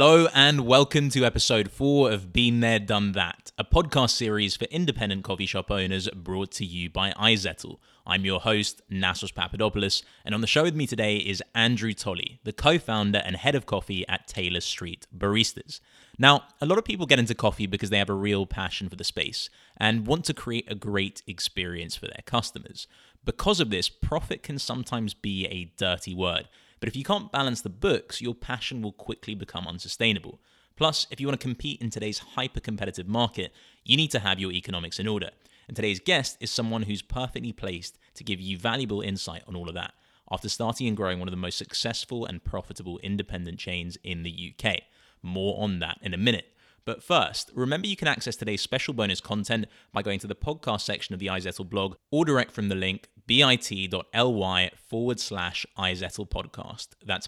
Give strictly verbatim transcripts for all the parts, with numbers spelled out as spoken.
Hello and welcome to episode four of Been There, Done That, a podcast series for independent coffee shop owners brought to you by iZettle. I'm your host, Nassos Papadopoulos, and on the show with me today is Andrew Tolley, the co-founder and head of coffee at Taylor Street Baristas. Now, a lot of people get into coffee because they have a real passion for the space and want to create a great experience for their customers. Because of this, profit can sometimes be a dirty word. But if you can't balance the books, your passion will quickly become unsustainable. Plus, if you want to compete in today's hyper-competitive market, you need to have your economics in order. And today's guest is someone who's perfectly placed to give you valuable insight on all of that, after starting and growing one of the most successful and profitable independent chains in the U K. More on that in a minute. But first, remember you can access today's special bonus content by going to the podcast section of the iZettle blog or direct from the link bit.ly forward slash iZettle podcast. That's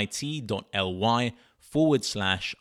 bit.ly forward slash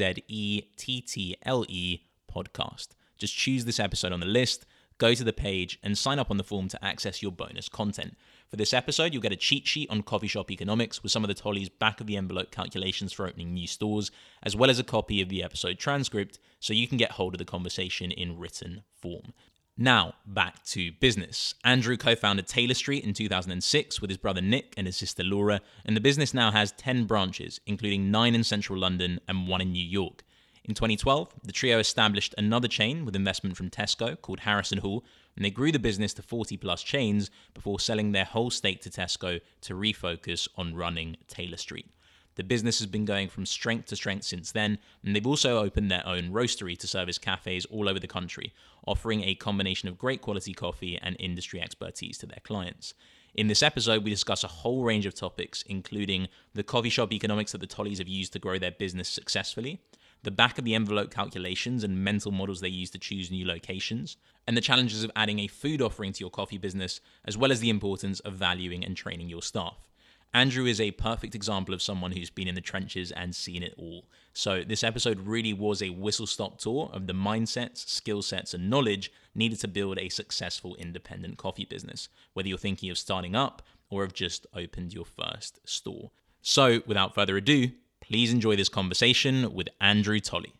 I-Z-E-T-T-L-E podcast. Just choose this episode on the list, go to the page, and sign up on the form to access your bonus content. For this episode, you'll get a cheat sheet on coffee shop economics with some of the Tolley's back-of-the-envelope calculations for opening new stores, as well as a copy of the episode transcript so you can get hold of the conversation in written form. Now, back to business. Andrew co-founded Taylor Street in two thousand six with his brother Nick and his sister Laura, and the business now has ten branches, including nine in central London and one in New York. In twenty twelve, the trio established another chain with investment from Tesco called Harrison Hall, and they grew the business to forty plus chains before selling their whole stake to Tesco to refocus on running Taylor Street. The business has been going from strength to strength since then, and they've also opened their own roastery to service cafes all over the country, offering a combination of great quality coffee and industry expertise to their clients. In this episode, we discuss a whole range of topics, including the coffee shop economics that the Tolleys have used to grow their business successfully, the back-of-the-envelope calculations and mental models they use to choose new locations, and the challenges of adding a food offering to your coffee business, as well as the importance of valuing and training your staff. Andrew is a perfect example of someone who's been in the trenches and seen it all. So this episode really was a whistle-stop tour of the mindsets, skill sets, and knowledge needed to build a successful independent coffee business, whether you're thinking of starting up or have just opened your first store. So without further ado, please enjoy this conversation with Andrew Tolley.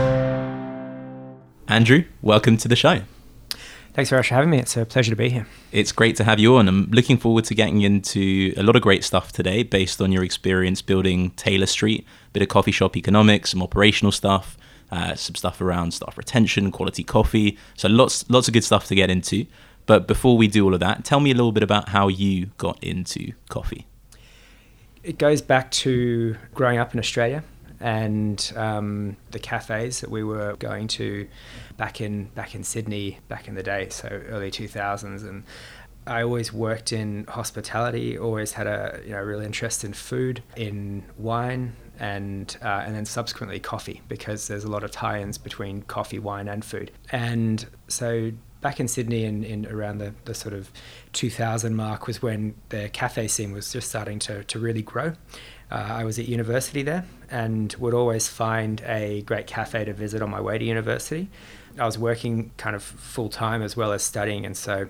Andrew, welcome to the show. Thanks very much for having me. It's a pleasure to be here. It's great to have you on. I'm looking forward to getting into a lot of great stuff today based on your experience building Taylor Street, a bit of coffee shop economics, some operational stuff, uh, some stuff around staff retention, quality coffee. So lots, lots of good stuff to get into. But before we do all of that, tell me a little bit about how you got into coffee. It goes back to growing up in Australia and um, the cafes that we were going to back in back in Sydney back in the day, so early two thousands. And I always worked in hospitality, always had a you know real interest in food, in wine, and uh, and then subsequently coffee, because there's a lot of tie-ins between coffee, wine, and food. And so back in Sydney in, in around the, the sort of two thousand mark was when the cafe scene was just starting to, to really grow. Uh, I was at university there and would always find a great cafe to visit on my way to university. I was working kind of full time as well as studying, and so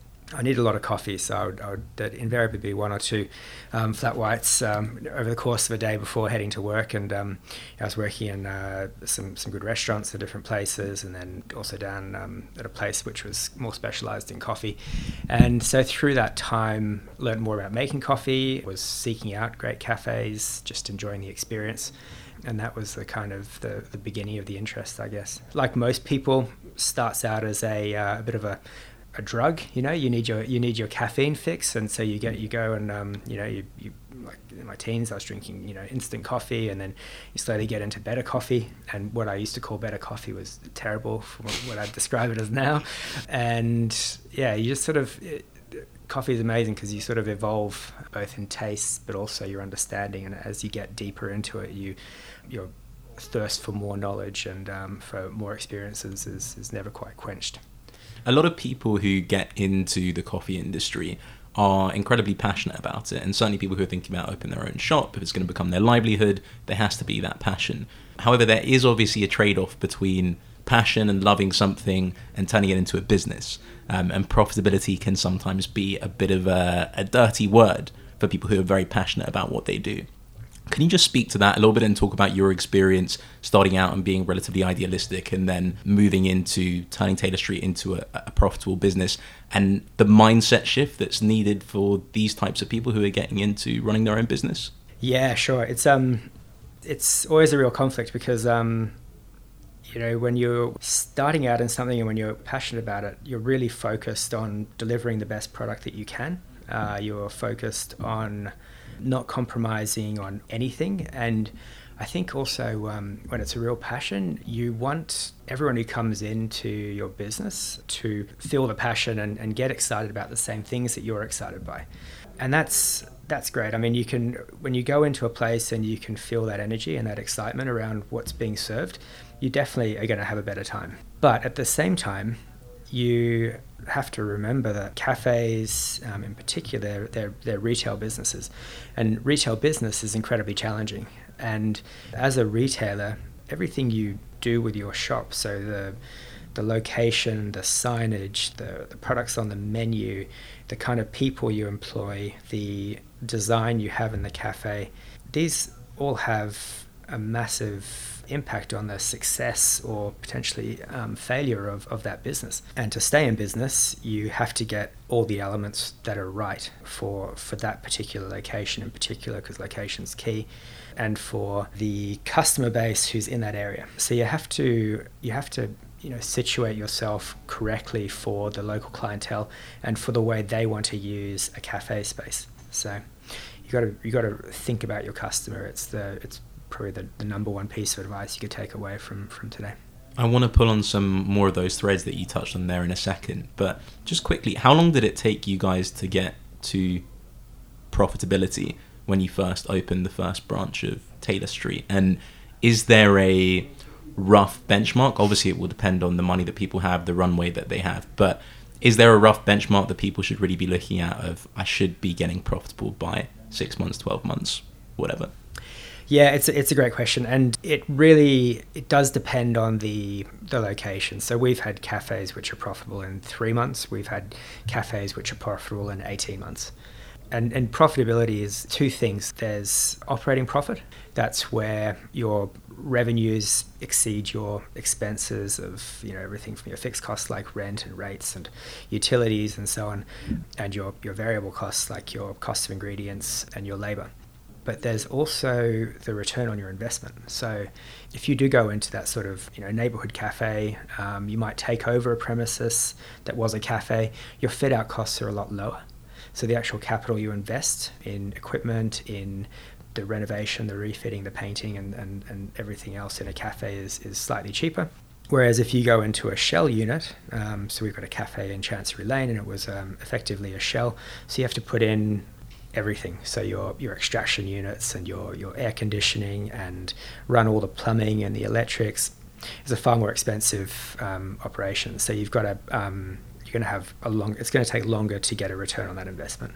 I needed a lot of coffee, so I would, I would there'd invariably be one or two um, flat whites um, over the course of a day before heading to work. And um, I was working in uh, some some good restaurants at different places, and then also down um, at a place which was more specialised in coffee. And so through that time, learned more about making coffee, was seeking out great cafes, just enjoying the experience. And that was the kind of the, the beginning of the interest, I guess. Like most people, starts out as a, uh, a bit of a a drug, you know, you need your you need your caffeine fix, and so you get you go and um, you know you, you like in my teens I was drinking you know instant coffee, and then you slowly get into better coffee, and what I used to call better coffee was terrible from what I'd describe it as now. And yeah, you just sort of it, coffee is amazing because you sort of evolve both in taste but also your understanding, and as you get deeper into it, you your thirst for more knowledge and um, for more experiences is, is never quite quenched. A lot of people who get into the coffee industry are incredibly passionate about it, and certainly people who are thinking about opening their own shop, if it's going to become their livelihood, there has to be that passion. However, there is obviously a trade-off between passion and loving something and turning it into a business, um, and profitability can sometimes be a bit of a, a dirty word for people who are very passionate about what they do. Can you just speak to that a little bit and talk about your experience starting out and being relatively idealistic and then moving into turning Taylor Street into a, a profitable business, and the mindset shift that's needed for these types of people who are getting into running their own business? Yeah, sure. It's um, it's always a real conflict because um, you know, when you're starting out in something and when you're passionate about it, you're really focused on delivering the best product that you can. Uh, you're focused on not compromising on anything. And I think also um, when it's a real passion, you want everyone who comes into your business to feel the passion and, and get excited about the same things that you're excited by. And that's that's great. I mean, you can, when you go into a place and you can feel that energy and that excitement around what's being served, you definitely are going to have a better time. But at the same time, you have to remember that cafes, um, in particular, they're, they're retail businesses, and retail business is incredibly challenging. And as a retailer, everything you do with your shop, so the the location, the signage, the, the products on the menu, the kind of people you employ, the design you have in the cafe, these all have a massive impact on the success or potentially um, failure of, of that business. And to stay in business, you have to get all the elements that are right for, for that particular location in particular, because location's key, and for the customer base who's in that area. So you have to you have to you know situate yourself correctly for the local clientele and for the way they want to use a cafe space. So you got to you got to think about your customer. It's the it's probably the, the number one piece of advice you could take away from, from today. I want to pull on some more of those threads that you touched on there in a second, but just quickly, how long did it take you guys to get to profitability when you first opened the first branch of Taylor Street? And is there a rough benchmark? Obviously, it will depend on the money that people have, the runway that they have, but is there a rough benchmark that people should really be looking at of, I should be getting profitable by six months, twelve months, whatever? Yeah, it's a, it's a great question, and it really it does depend on the the location. So we've had cafes which are profitable in three months. We've had cafes which are profitable in eighteen months. And and profitability is two things. There's operating profit. That's where your revenues exceed your expenses of, you know, everything from your fixed costs like rent and rates and utilities and so on, and your your variable costs like your cost of ingredients and your labor. But there's also the return on your investment. So if you do go into that sort of, you know, neighborhood cafe, um, you might take over a premises that was a cafe. Your fit out costs are a lot lower. So the actual capital you invest in equipment, in the renovation, the refitting, the painting, and, and, and everything else in a cafe is, is slightly cheaper. Whereas if you go into a shell unit, um, so we've got a cafe in Chancery Lane, and it was um, effectively a shell. So you have to put in everything. So your your extraction units and your, your air conditioning and run all the plumbing and the electrics. It's a far more expensive um, operation. So you've got to, um, you're going to have a long, it's going to take longer to get a return on that investment.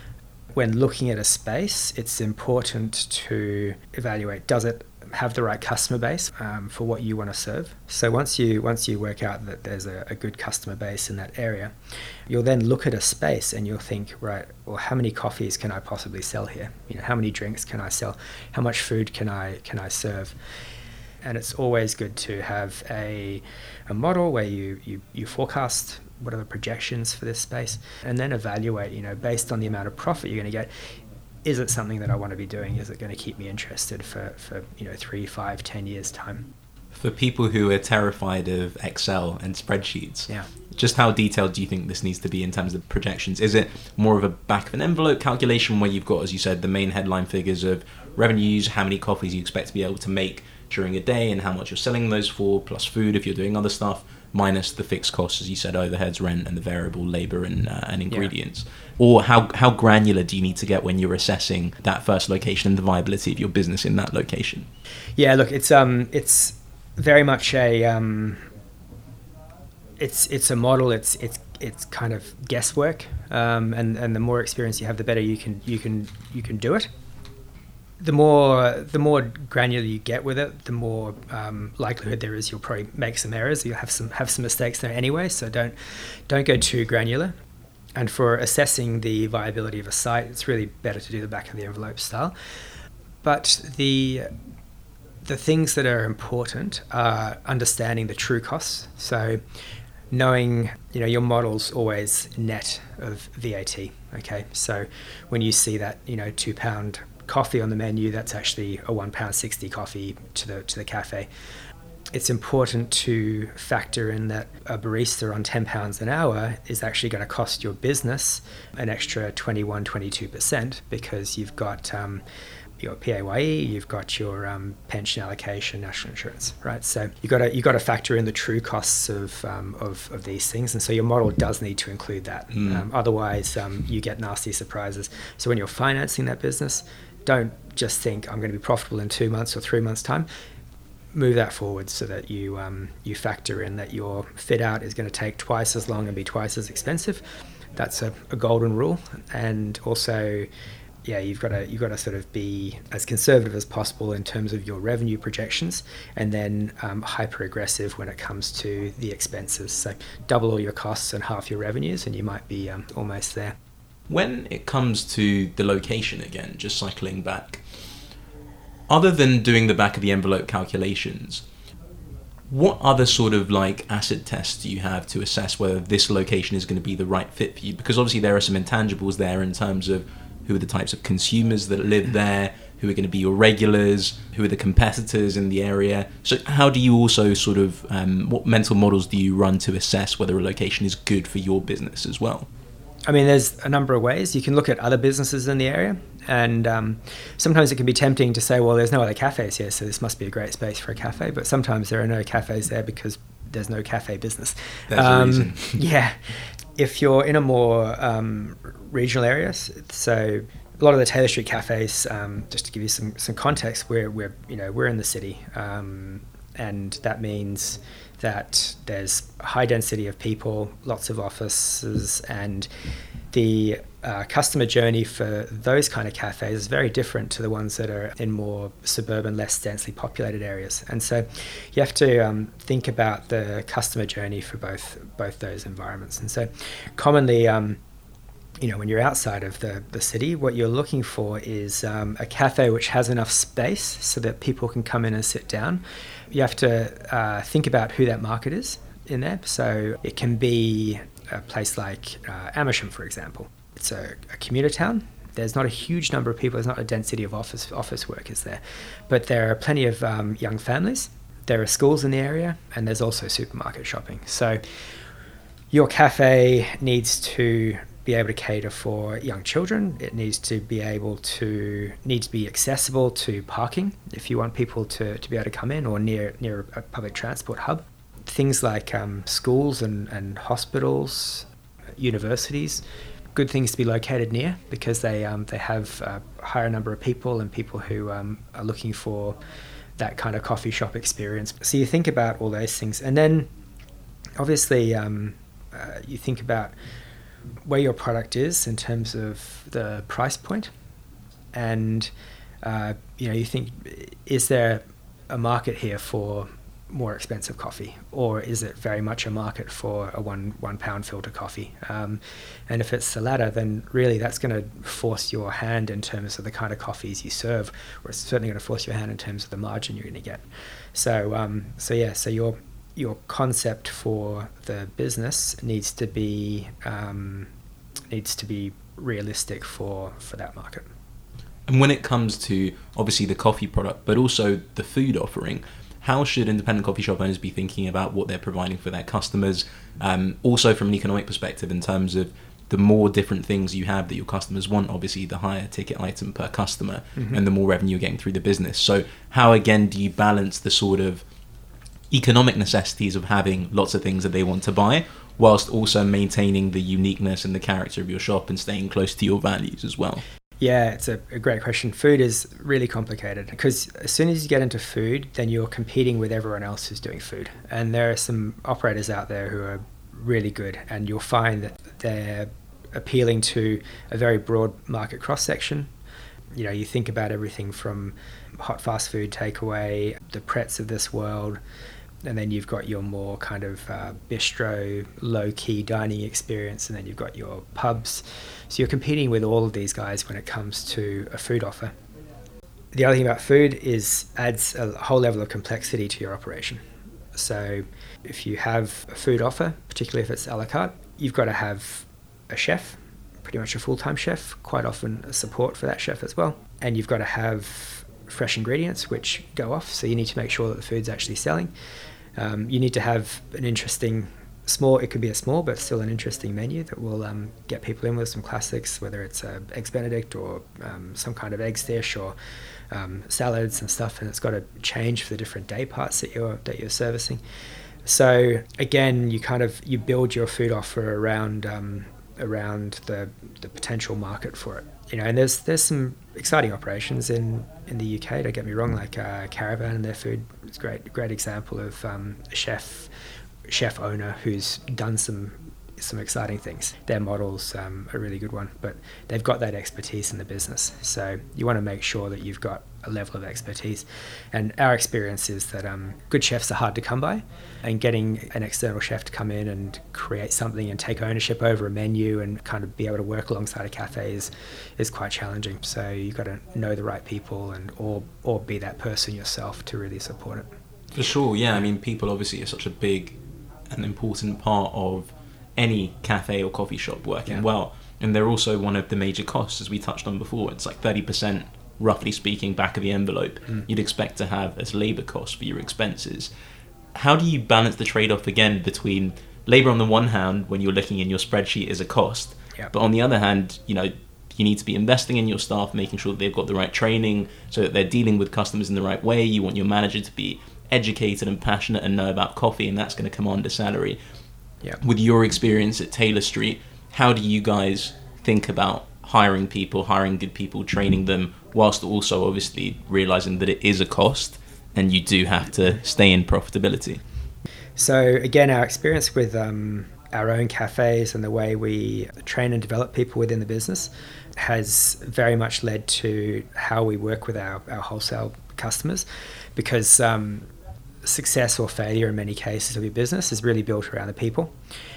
When looking at a space, it's important to evaluate, does it have the right customer base um, for what you want to serve? So once you once you work out that there's a, a good customer base in that area, you'll then look at a space and you'll think, right, well, how many coffees can I possibly sell here? You know, how many drinks can I sell? How much food can I can I serve? And it's always good to have a a model where you you, you forecast what are the projections for this space, and then evaluate, you know, based on the amount of profit you're going to get, is it something that I want to be doing? Is it going to keep me interested for, for you know, three, five, ten years time? For people who are terrified of Excel and spreadsheets, yeah. just how detailed do you think this needs to be in terms of projections? Is it more of a back of an envelope calculation where you've got, as you said, the main headline figures of revenues, how many coffees you expect to be able to make during a day and how much you're selling those for, plus food if you're doing other stuff, minus the fixed costs, as you said, overheads, rent, and the variable labor and uh, and ingredients? Yeah. Or how how granular do you need to get when you're assessing that first location and the viability of your business in that location? Yeah, look, it's um it's very much a um it's it's a model. It's it's it's kind of guesswork, um, and and the more experience you have, the better you can you can you can do it. The more the more granular you get with it, the more um, likelihood there is you'll probably make some errors. You'll have some have some mistakes there anyway. So don't don't go too granular. And for assessing the viability of a site, it's really better to do the back of the envelope style. but the the things that are important are understanding the true costs. So knowing, you know, your model's always net of V A T. Okay, so when you see that, you know, two pound coffee on the menu, that's actually a one pound sixty coffee to the to the cafe. It's important to factor in that a barista on ten pounds an hour is actually going to cost your business an extra twenty-one, twenty-two percent because you've got um, your P A Y E, you've got your um, pension allocation, national insurance, right? So you got to you got to factor in the true costs of, um, of of these things, and so your model does need to include that. Mm. Um, otherwise, um, you get nasty surprises. So when you're financing that business, don't just think I'm going to be profitable in two months or three months' time. Move that forward so that you um, you factor in that your fit out is going to take twice as long and be twice as expensive. That's a, a golden rule, and also. Yeah, you've got to you've got to sort of be as conservative as possible in terms of your revenue projections, and then um, hyper aggressive when it comes to the expenses. So double all your costs and half your revenues, and you might be um, almost there. When it comes to the location again, just cycling back, other than doing the back of the envelope calculations, what other sort of like acid tests do you have to assess whether this location is going to be the right fit for you? Because obviously there are some intangibles there in terms of who are the types of consumers that live there, who are going to be your regulars, who are the competitors in the area. So how do you also sort of, um, what mental models do you run to assess whether a location is good for your business as well? I mean, there's a number of ways. You can look at other businesses in the area, and um, sometimes it can be tempting to say, well, there's no other cafes here, so this must be a great space for a cafe. But sometimes there are no cafes there because there's no cafe business. There's um, a reason. Yeah. If you're in a more um, regional area, so a lot of the Taylor Street cafes, um, just to give you some, some context, we're we're you know we're in the city, um, and that means that there's a high density of people, lots of offices, and the uh, customer journey for those kind of cafes is very different to the ones that are in more suburban, less densely populated areas. And so you have to um, think about the customer journey for both both those environments. And so commonly, um, you know, when you're outside of the, the city, what you're looking for is um, a cafe which has enough space so that people can come in and sit down. You have to uh, think about who that market is in there. So it can be a place like uh, Amersham, for example. It's a, a commuter town. There's not a huge number of people. There's not a density of office office workers there. But there are plenty of um, young families. There are schools in the area, and there's also supermarket shopping. So your cafe needs to be able to cater for young children. It needs to be able to needs to be accessible to parking if you want people to, to be able to come in, or near near a public transport hub. Things like um, schools and, and hospitals, universities, good things to be located near because they um, they have a higher number of people and people who um, are looking for that kind of coffee shop experience. So you think about all those things, and then obviously um, uh, you think about where your product is in terms of the price point, and uh, you know you think, is there a market here for more expensive coffee, or is it very much a market for a one one pound filter coffee? Um, and if it's the latter, then really that's going to force your hand in terms of the kind of coffees you serve, or it's certainly going to force your hand in terms of the margin you're going to get. So um, so yeah, so your your concept for the business needs to be um, needs to be realistic for, for that market. And when it comes to obviously the coffee product, but also the food offering, how should independent coffee shop owners be thinking about what they're providing for their customers? Um, also from an economic perspective, in terms of the more different things you have that your customers want, obviously the higher ticket item per customer, mm-hmm. and the more revenue you're getting through the business. So how again do you balance the sort of economic necessities of having lots of things that they want to buy, whilst also maintaining the uniqueness and the character of your shop and staying close to your values as well? Yeah, it's a, a great question. Food is really complicated because as soon as you get into food, then you're competing with everyone else who's doing food. And there are some operators out there who are really good, and you'll find that they're appealing to a very broad market cross-section. You know, you think about everything from hot fast food takeaway, the Pretz of this world, and then you've got your more kind of uh, bistro, low-key dining experience, and then you've got your pubs. So you're competing with all of these guys when it comes to a food offer. the other thing about food is adds a whole level of complexity to your operation. So if you have a food offer, particularly if it's a la carte, you've got to have a chef, pretty much a full-time chef, quite often a support for that chef as well. And you've got to have fresh ingredients which go off, so you need to make sure that the food's actually selling. Um, you need to have an interesting, small, it could be a small, but still an interesting menu that will um, get people in with some classics, whether it's uh, Eggs Benedict or um, some kind of eggs dish or um, salads and stuff, and it's got to change for the different day parts that you're that you're servicing. So again, you kind of you build your food offer around um, around the the potential market for it. You know, and there's there's some exciting operations in, in the U K. Don't get me wrong, like uh, Caravan and their food. It's a great great example of um, a chef chef owner who's done some some exciting things. Their model's um, a really good one, but they've got that expertise in the business. So you want to make sure that you've got a level of expertise. And our experience is that um, good chefs are hard to come by, and getting an external chef to come in and create something and take ownership over a menu and kind of be able to work alongside a cafe is, is quite challenging. So you've got to know the right people and or or be that person yourself to really support it. For sure, yeah. I mean, people obviously are such a big and important part of any cafe or coffee shop working yeah. well, and they're also one of the major costs, as we touched on before. It's like thirty percent, roughly speaking, back of the envelope mm. you'd expect to have as labour costs for your expenses. How do you balance the trade-off again between labour on the one hand, when you're looking in your spreadsheet as a cost, yeah. but on the other hand, you know, you need to be investing in your staff, making sure that they've got the right training so that they're dealing with customers in the right way. You want your manager to be educated and passionate and know about coffee, and that's going to command a salary. Yeah. With your experience at Taylor Street, how do you guys think about hiring people, hiring good people, training them, whilst also obviously realising that it is a cost and you do have to stay in profitability? So again, our experience with um, our own cafes and the way we train and develop people within the business has very much led to how we work with our, our wholesale customers, because um, success or failure in many cases of your business is really built around the people.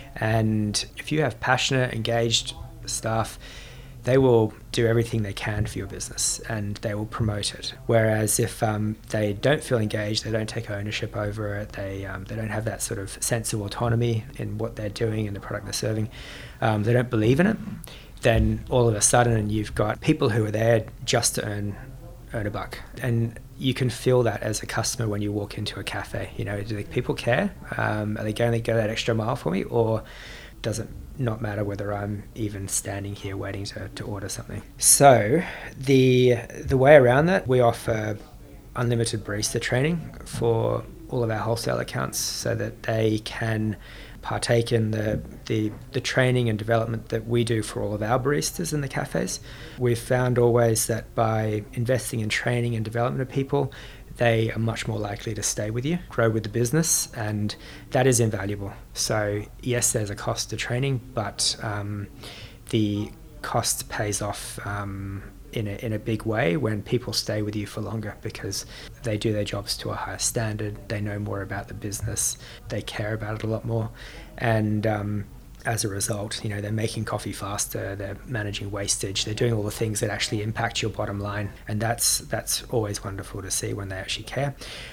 And if you have passionate, engaged staff, they will do everything they can for your business and they will promote it. Whereas if um, they don't feel engaged, they don't take ownership over it, they um, they don't have that sort of sense of autonomy in what they're doing and the product they're serving, um, they don't believe in it, then all of a sudden you've got people who are there just to earn earn a buck. And you can feel that as a customer when you walk into a cafe. You know, do the people care? Um, are they going to go that extra mile for me, or does it not matter whether I'm even standing here waiting to, to order something? So the the way around that, we offer unlimited barista training for all of our wholesale accounts so that they can partake in the, the the training and development that we do for all of our baristas in the cafes. We've found always that by investing in training and development of people, they are much more likely to stay with you, grow with the business, and that is invaluable. So yes, there's a cost to training, but um, the cost pays off um, in a, in a big way when people stay with you for longer, because they do their jobs to a higher standard, they know more about the business, they care about it a lot more, and um, as a result, you know, they're making coffee faster, they're managing wastage, they're doing all the things that actually impact your bottom line, and that's that's always wonderful to see when they actually care.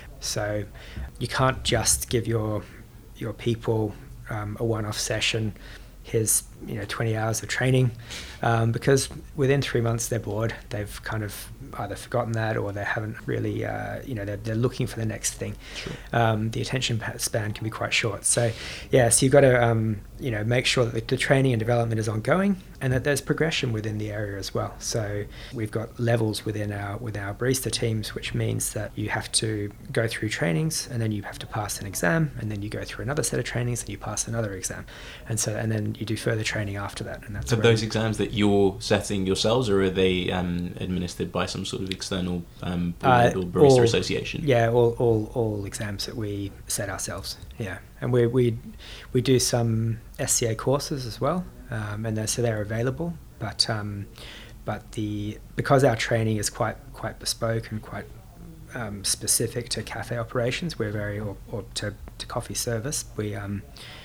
So you can't just give your your people um, a one-off session, here's, you know, twenty hours of training, um, because within three months they're bored. They've kind of either forgotten that, or they haven't really, uh, you know, they're, they're looking for the next thing. Sure. Um, the attention span can be quite short. So, yeah, so you've got to, um, you know, make sure that the, the training and development is ongoing, and that there's progression within the area as well. So we've got levels within our with our barista teams, which means that you have to go through trainings, and then you have to pass an exam, and then you go through another set of trainings, and you pass another exam, and so and then you do further training after that. And that's are those exams that you're setting yourselves, or are they um, administered by some sort of external um, board uh, or barista all, association? Yeah, all, all all exams that we set ourselves. Yeah, and we we we do some S C A courses as well, um, and they're, so they're available. But um, but the because our training is quite quite bespoke and quite um, specific to cafe operations, we're very or, or to, to coffee service. We um,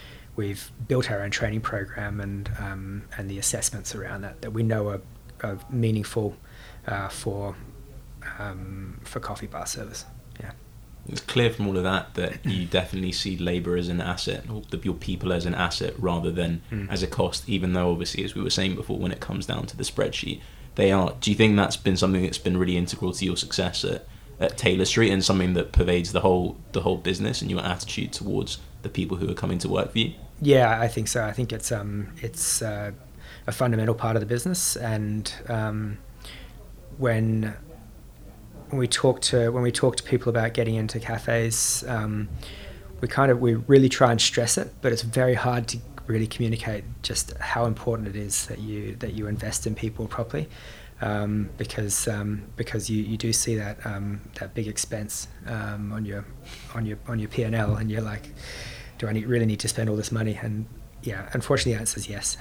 we've built our own training program and um, and the assessments around that that we know are, are meaningful uh, for um, for coffee bar service. Yeah. It's clear from all of that that you definitely see labour as an asset, or the, your people as an asset rather than mm. as a cost, even though obviously, as we were saying before, when it comes down to the spreadsheet, they are. Do you think that's been something that's been really integral to your success at, at Taylor Street, and something that pervades the whole the whole business and your attitude towards the people who are coming to work for you? Yeah, I think so. I think it's um it's uh, a fundamental part of the business, and um, when when we talk to when we talk to people about getting into cafes, um, we kind of we really try and stress it, but it's very hard to really communicate just how important it is that you that you invest in people properly, um, because um, because you, you do see that um, that big expense um, on your on your on your P and L, and you're like, do I need, really need to spend all this money? And yeah, unfortunately, the answer is yes.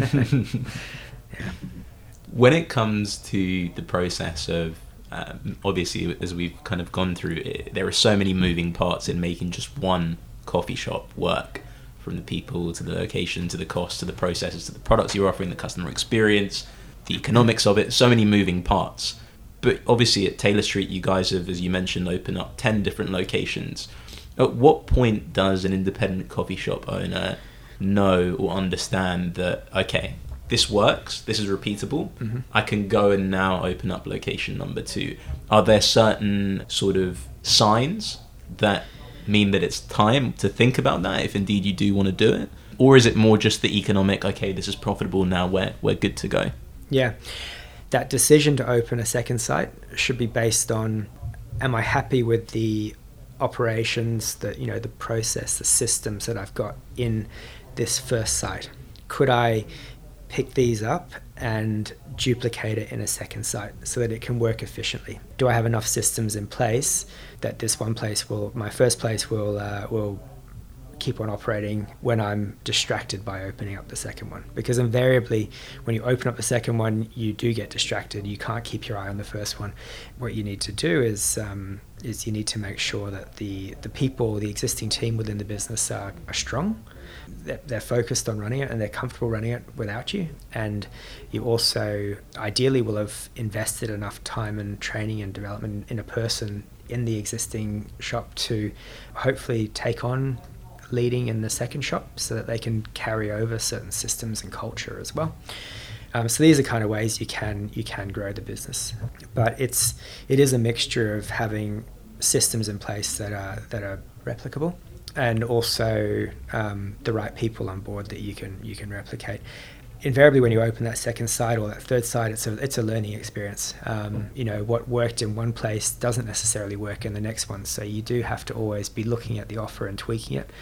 Yeah. When it comes to the process of um, obviously, as we've kind of gone through it, there are so many moving parts in making just one coffee shop work. From the people to the location to the cost to the processes to the products you're offering, the customer experience, the economics of it, so many moving parts. But obviously at Taylor Street, you guys have, as you mentioned, opened up ten different locations. At what point does an independent coffee shop owner know or understand that, okay, this works, this is repeatable, mm-hmm. I can go and now open up location number two? Are there certain sort of signs that mean that it's time to think about that, if indeed you do want to do it? Or is it more just the economic, okay, this is profitable, now we're, we're good to go? Yeah, that decision to open a second site should be based on, am I happy with the operations, the, you know, the process, the systems that I've got in this first site? Could I pick these up and duplicate it in a second site so that it can work efficiently? Do I have enough systems in place that this one place will, my first place will uh, will keep on operating when I'm distracted by opening up the second one? Because invariably, when you open up the second one, you do get distracted. You can't keep your eye on the first one. What you need to do is um, is you need to make sure that the the people, the existing team within the business are, are strong. They're, they're focused on running it and they're comfortable running it without you. And you also ideally will have invested enough time and training and development in a person in the existing shop to hopefully take on leading in the second shop so that they can carry over certain systems and culture as well. Um, so these are kind of ways you can you can grow the business. But it's it is a mixture of having systems in place that are that are replicable, and also um, the right people on board that you can you can replicate. Invariably, when you open that second site or that third site, it's a it's a learning experience. Um, you know, what worked in one place doesn't necessarily work in the next one. So you do have to always be looking at the offer and tweaking it.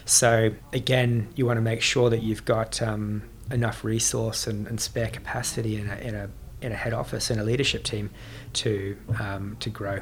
So again, you want to make sure that you've got um, enough resource and, and spare capacity in a in a in a head office and a leadership team to um, to grow.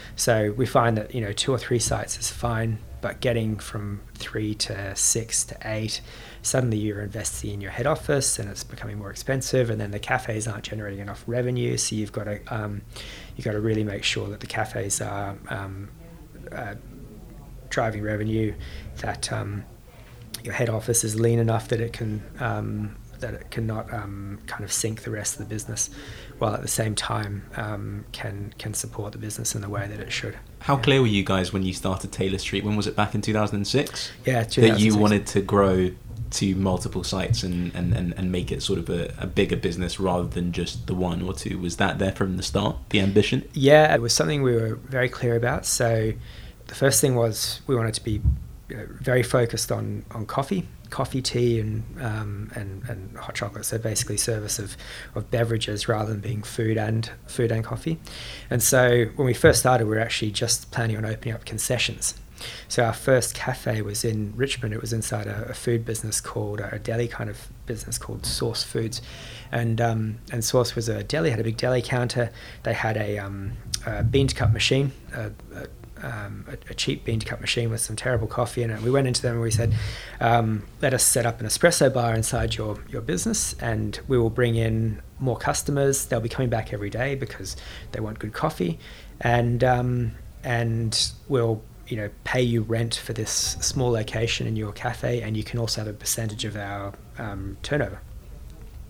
So we find that, you know, two or three sites is fine, but getting from three to six to eight, suddenly you're investing in your head office and it's becoming more expensive, and then the cafes aren't generating enough revenue. So you've got to um, you've got to really make sure that the cafes are um, uh, driving revenue, that um, your head office is lean enough that it can um, that it cannot um, kind of sink the rest of the business, while at the same time um, can can support the business in the way that it should. How yeah. clear were you guys when you started Taylor Street? When was it, back in two thousand six? Yeah, two thousand six. That you wanted to grow to multiple sites and, and, and, and make it sort of a, a bigger business rather than just the one or two? Was that there from the start, the ambition? Yeah, it was something we were very clear about. So the first thing was we wanted to be you know, very focused on, on coffee, coffee, tea, and, um, and and hot chocolate. So basically service of, of beverages rather than being food and food and coffee. And so when we first started, we were actually just planning on opening up concessions. So our first cafe was in Richmond. It was inside a, a food business called, a deli kind of business called Source Foods. And um, and Source was a deli, had a big deli counter. They had a, um, a bean to cup machine, a, a, um, a, a cheap bean to cup machine with some terrible coffee in it. We went into them and we said, um, let us set up an espresso bar inside your, your business, and we will bring in more customers. They'll be coming back every day because they want good coffee. And um, and we'll you know, pay you rent for this small location in your cafe, and you can also have a percentage of our um, turnover.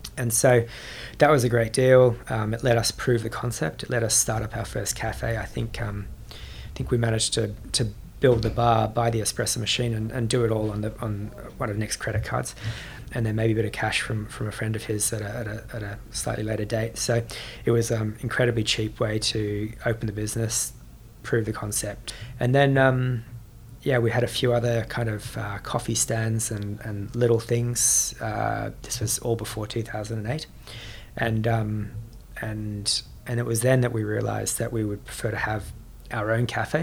And so that was a great deal. Um, it let us prove the concept. It let us start up our first cafe. I think um, I think we managed to to build the bar, buy the espresso machine, and, and do it all on the on one of Nick's credit cards, and then maybe a bit of cash from, from a friend of his at a, at a, at a slightly later date. So it was an um, incredibly cheap way to open the business, prove the concept. And then, um, yeah, we had a few other kind of uh, coffee stands and, and little things. Uh, this was all before two thousand eight. And, um, and, and it was then that we realized that we would prefer to have our own cafe.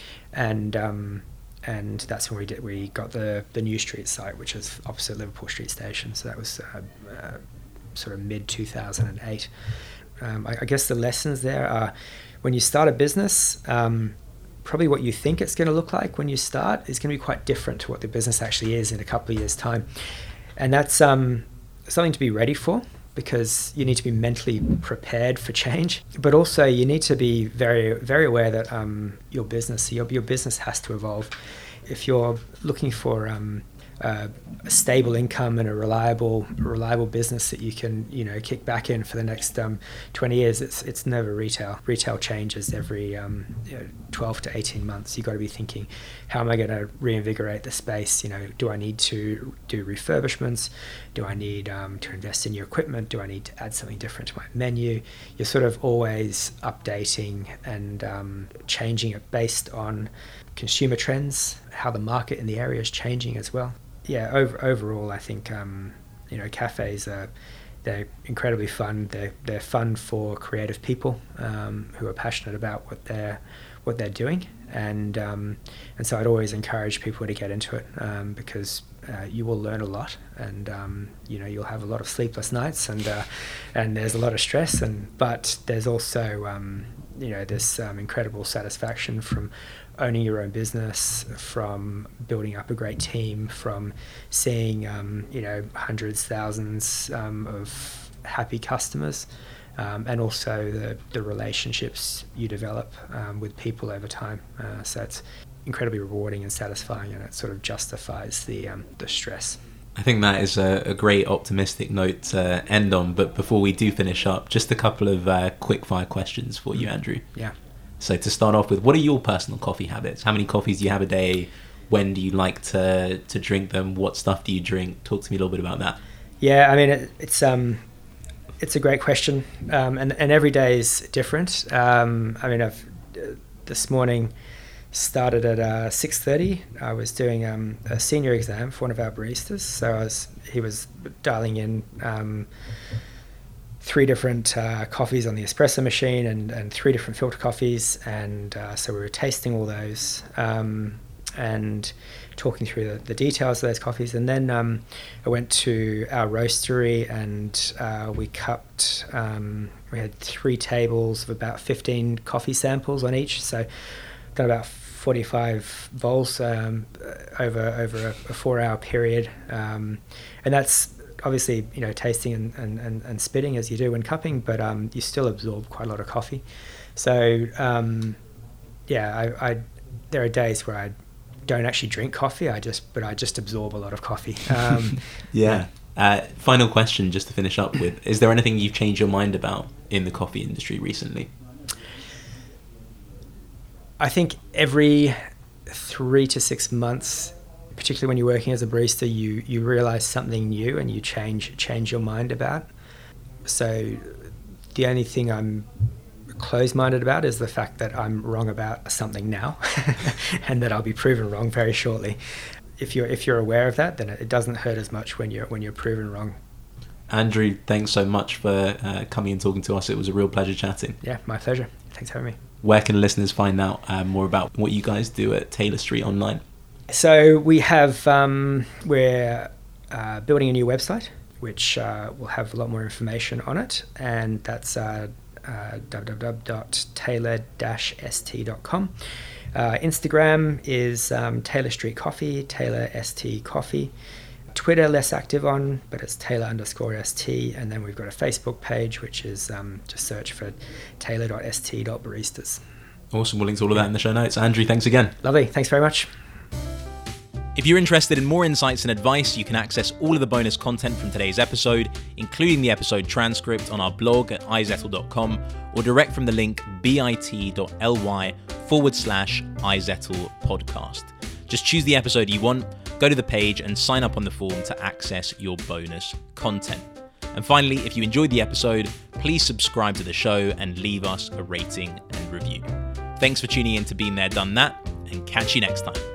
And um, and that's when we did. We got the, the New Street site, which is opposite Liverpool Street Station. So that was uh, uh, sort of mid two thousand eight. Um, I, I guess the lessons there are, when you start a business, um, probably what you think it's going to look like when you start is going to be quite different to what the business actually is in a couple of years' time. And that's um, something to be ready for, because you need to be mentally prepared for change, but also you need to be very, very aware that um, your business, your your business has to evolve. If you're looking for um, uh, a stable income and a reliable, reliable business that you can, you know, kick back in for the next um, twenty years, it's it's never retail. Retail changes every um, you know, twelve to eighteen months. You've got to be thinking, how am I going to reinvigorate the space? You know, do I need to do refurbishments? Do I need um, to invest in new equipment? Do I need to add something different to my menu? You're sort of always updating and um, changing it based on consumer trends, how the market in the area is changing as well. Yeah, over, overall, I think um, you know, cafes are they're incredibly fun. They're they're fun for creative people um, who are passionate about what they're what they're doing, and um, and so I'd always encourage people to get into it um, because uh, you will learn a lot, and um, you know, you'll have a lot of sleepless nights, and uh, and there's a lot of stress, and but there's also um, you know, this um, incredible satisfaction from owning your own business, from building up a great team, from seeing um, you know, hundreds, thousands um, of happy customers, um, and also the, the relationships you develop um, with people over time. Uh, so it's incredibly rewarding and satisfying, and it sort of justifies the um, the stress. I think that is a, a great optimistic note to end on. But before we do finish up, just a couple of uh, quick fire questions for you, Andrew. Yeah. So to start off with, what are your personal coffee habits? How many coffees do you have a day? When do you like to, to drink them? What stuff do you drink? Talk to me a little bit about that. Yeah, I mean, it, it's um, it's a great question, um, and and every day is different. Um, I mean, I've uh, this morning started at uh, six thirty. I was doing um, a senior exam for one of our baristas, so I was he was dialing in Um, three different uh, coffees on the espresso machine and, and three different filter coffees, and uh, so we were tasting all those um, and talking through the, the details of those coffees. And then um, I went to our roastery, and uh, we cupped um, we had three tables of about fifteen coffee samples on each, so done about forty-five bowls um, over over a, a four hour period, um, and that's obviously, you know, tasting and, and, and, and spitting as you do when cupping, but um, you still absorb quite a lot of coffee. So, um, yeah, I, I there are days where I don't actually drink coffee, I just but I just absorb a lot of coffee. Um, yeah. Uh, final question, just to finish up with: is there anything you've changed your mind about in the coffee industry recently? I think every three to six months, particularly when you're working as a barista, you you realize something new and you change change your mind about. So the only thing I'm closed-minded about is the fact that I'm wrong about something now and that I'll be proven wrong very shortly. If you're if you're aware of that, then it doesn't hurt as much when you're when you're proven wrong. Andrew, thanks so much for uh, coming and talking to us. It was a real pleasure chatting. Yeah, my pleasure. Thanks for having me. Where can listeners find out uh, more about what you guys do at Taylor Street online? So we have, um, we're uh, building a new website, which uh, will have a lot more information on it, and that's uh, uh, w w w dot taylor dash s t dot com. Uh, Instagram is um, Taylor Street Coffee, Taylor St Coffee. Twitter, less active on, but it's Taylor underscore st, and then we've got a Facebook page, which is um, just search for taylor dot s t dot baristas. Awesome. We'll link to all of that in the show notes. Andrew, thanks again. Lovely. Thanks very much. If you're interested in more insights and advice, you can access all of the bonus content from today's episode, including the episode transcript on our blog at izettle dot com or direct from the link bit.ly forward slash izettle podcast. Just choose the episode you want, go to the page and sign up on the form to access your bonus content. And finally, if you enjoyed the episode, please subscribe to the show and leave us a rating and review. Thanks for tuning in to Been There, Done That, and catch you next time.